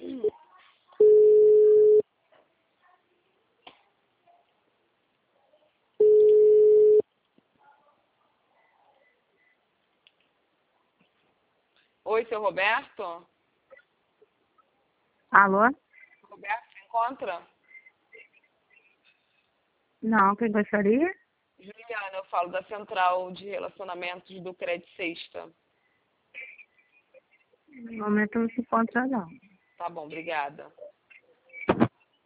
Oi, seu Roberto? Alô? Roberto, se encontra? Não, quem gostaria? Juliana, eu falo da Central de Relacionamentos do Crédito Sexta. No momento não se encontra, não. Tá bom, obrigada.